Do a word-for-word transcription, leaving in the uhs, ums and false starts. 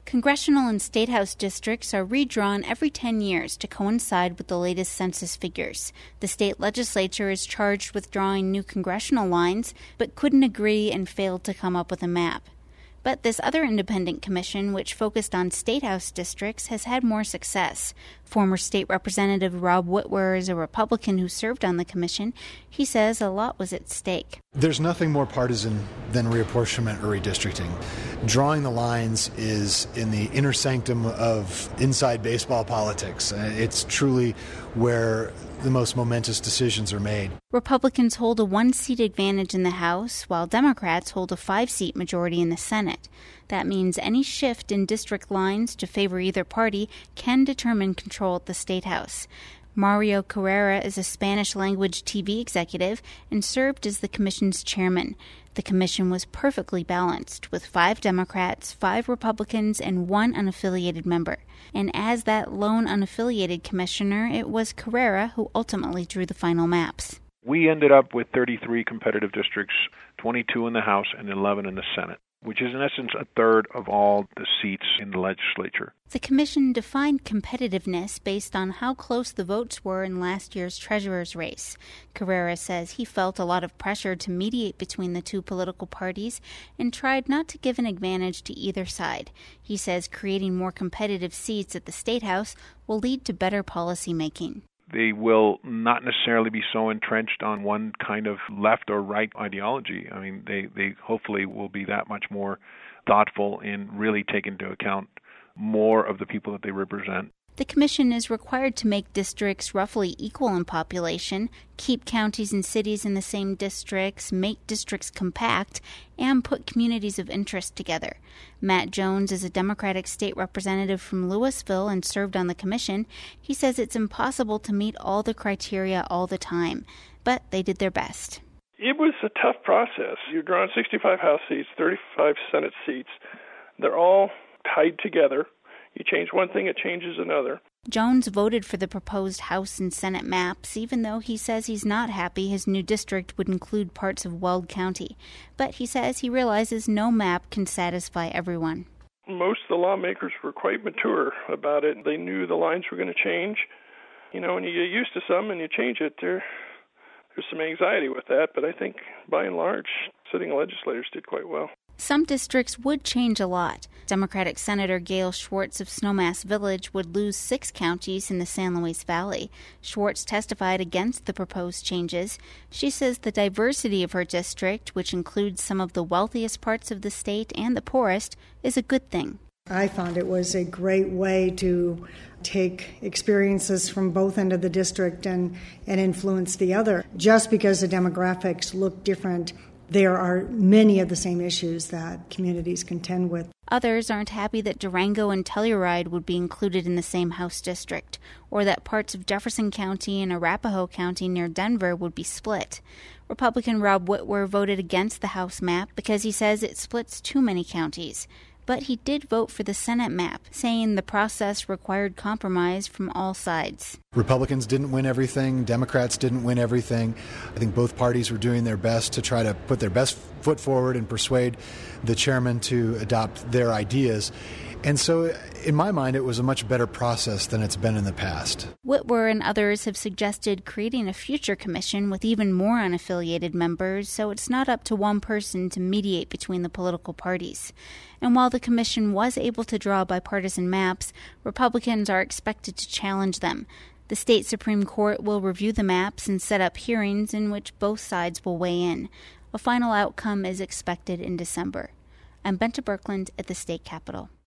Congressional and state house districts are redrawn every ten years to coincide with the latest census figures. The state legislature is charged with drawing new congressional lines, but couldn't agree and failed to come up with a map. But this other independent commission, which focused on state house districts, has had more success. Former State Representative Rob Witwer is a Republican who served on the commission. He says a lot was at stake. There's nothing more partisan than reapportionment or redistricting. Drawing the lines is in the inner sanctum of inside baseball politics. It's truly where the most momentous decisions are made. Republicans hold a one-seat advantage in the House, while Democrats hold a five-seat majority in the Senate. That means any shift in district lines to favor either party can determine control at the State House. Mario Carrera is a Spanish-language T V executive and served as the commission's chairman. The commission was perfectly balanced, with five Democrats, five Republicans, and one unaffiliated member. And as that lone unaffiliated commissioner, it was Carrera who ultimately drew the final maps. We ended up with thirty-three competitive districts, twenty-two in the House and eleven in the Senate, which is in essence a third of all the seats in the legislature. The commission defined competitiveness based on how close the votes were in last year's treasurer's race. Carrera says he felt a lot of pressure to mediate between the two political parties and tried not to give an advantage to either side. He says creating more competitive seats at the State House will lead to better policy making. They will not necessarily be so entrenched on one kind of left or right ideology. I mean, they, they hopefully will be that much more thoughtful in really taking into account more of the people that they represent. The commission is required to make districts roughly equal in population, keep counties and cities in the same districts, make districts compact, and put communities of interest together. Matt Jones is a Democratic state representative from Louisville and served on the commission. He says it's impossible to meet all the criteria all the time, but they did their best. It was a tough process. You're drawing sixty-five House seats, thirty-five Senate seats. They're all tied together. You change one thing, it changes another. Jones voted for the proposed House and Senate maps, even though he says he's not happy his new district would include parts of Weld County. But he says he realizes no map can satisfy everyone. Most of the lawmakers were quite mature about it. They knew the lines were going to change. You know, when you get used to something and you change it, there, there's some anxiety with that. But I think, by and large, sitting legislators did quite well. Some districts would change a lot. Democratic Senator Gail Schwartz of Snowmass Village would lose six counties in the San Luis Valley. Schwartz testified against the proposed changes. She says the diversity of her district, which includes some of the wealthiest parts of the state and the poorest, is a good thing. I found it was a great way to take experiences from both ends of the district and, and influence the other. Just because the demographics look different, there are many of the same issues that communities contend with. Others aren't happy that Durango and Telluride would be included in the same House district, or that parts of Jefferson County and Arapahoe County near Denver would be split. Republican Rob Witwer voted against the House map because he says it splits too many counties. But he did vote for the Senate map, saying the process required compromise from all sides. Republicans didn't win everything. Democrats didn't win everything. I think both parties were doing their best to try to put their best foot forward and persuade the chairman to adopt their ideas. And so, in my mind, it was a much better process than it's been in the past. Witwer and others have suggested creating a future commission with even more unaffiliated members, so it's not up to one person to mediate between the political parties. And while the commission was able to draw bipartisan maps, Republicans are expected to challenge them. The state Supreme Court will review the maps and set up hearings in which both sides will weigh in. A final outcome is expected in December. I'm Benta Birkeland at the state capitol.